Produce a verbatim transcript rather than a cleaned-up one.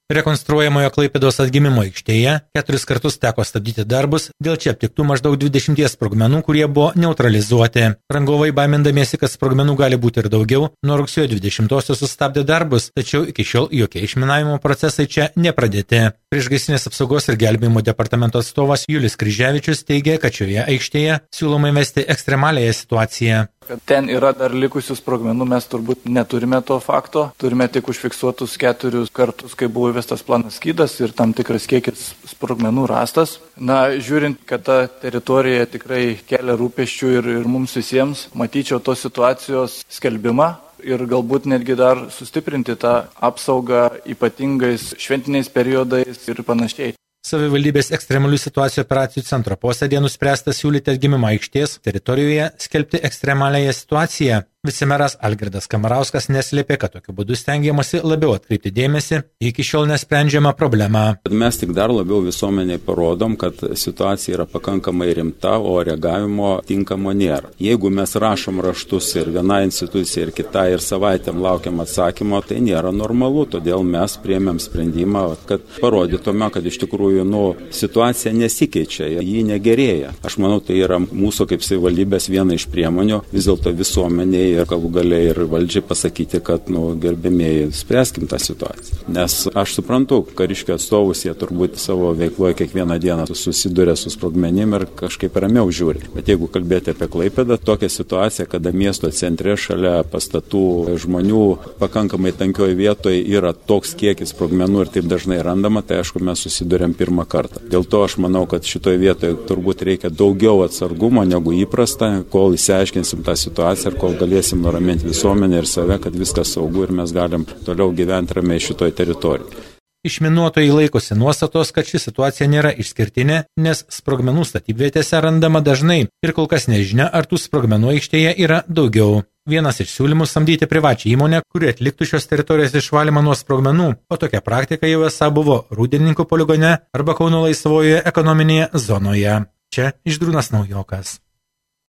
Rekonstruojamojo Klaipėdos atgimimo aikštėje keturis kartus teko stabdyti darbus dėl čia aptiktų maždaug dvidešimties sprogmenų, kurie buvo neutralizuoti. Rangovai, baimindamiesi, kad sprogmenų gali būti ir daugiau, nuo rugsėjo dvidešimtosios sustabdė darbus, tačiau iki šiol jokie išminavimo procesai čia nepradėti. Priešgaisrinės apsaugos ir gelbėjimo departamento atstovas Julius Kryževičius teigia, kad šioje aikštėje siūloma įvesti ekstremaliąją situaciją. Kad ten yra dar likusių sprogmenų, mes turbūt neturime to fakto. Turime tik užfiksuotus keturius kartus, kai buvo įvestas planas skydas ir tam tikras kiekis sprogmenų rastas. Na, žiūrint, kad ta teritorija tikrai kelia rūpesčių ir, ir mums visiems, matyčiau tos situacijos skelbimą ir galbūt netgi dar sustiprinti tą apsaugą ypatingais šventiniais periodais ir panašiai. Savivaldybės ekstremalių situacijų operacijų centro posėdėje nuspręsta siūlyti atgimimo aikštės teritorijoje skelbti ekstremaliąją situaciją. Vicemeras Algirdas Kamarauskas neslėpė, kad tokiu būdu stengiamasi labiau atkreipti dėmesį į iki šiol nesprendžiamą problemą. Mes tik dar labiau visuomeniai parodom, kad situacija yra pakankamai rimta, o reagavimo tinkamo nėra. Jeigu mes rašom raštus ir viena institucija ir kita ir savaitėm laukiam atsakymo, tai nėra normalu, todėl mes priėmėm sprendimą, kad parodytume, kad iš tikrųjų nu, situacija nesikeičia, ji negerėja. Aš manau, tai yra mūsų kaip savivaldybės viena iš priemonių, vis dėlto visuomeniai ir galų galiai ir valdžiai pasakyti, kad, nu, gerbėmėjai, spręskim tą situaciją. Nes aš suprantu, kariškių atstovus, jie turbūt savo veikloje kiekvieną dieną susiduria su sprogmenim ir kažkaip ramiau žiūri. Bet jeigu kalbėti apie Klaipėdą, tokia situacija, kada miesto centre šalia pastatų žmonių pakankamai tankioj vietoje yra toks kiekis sprogmenų ir taip dažnai randama, tai aišku, mes susiduriam pirmą kartą. Dėl to aš manau, kad šitoje vietoje turbūt reikia daugiau atsargumo negu įprasta, kol įsiaiškinsim tą situaciją ir kol galėsim nuraminti visuomenę ir save, kad viskas saugu ir mes galim toliau gyventi ramiai šitoje teritorijoje. Išminuotojai laikosi nuostatos, kad ši situacija nėra išskirtinė, nes sprogmenų statybvietėse randama dažnai ir kol kas nežinia, ar tų sprogmenų aikštėje yra daugiau. Vienas iš siūlymų samdyti privačią įmonę, kuri atliktų šios teritorijos išvalymą nuo sprogmenų, o tokia praktika jau esą buvo Rūdininkų poligone arba Kauno laisvojoje ekonominėje zonoje. Čia Žydrūnas Naujokas.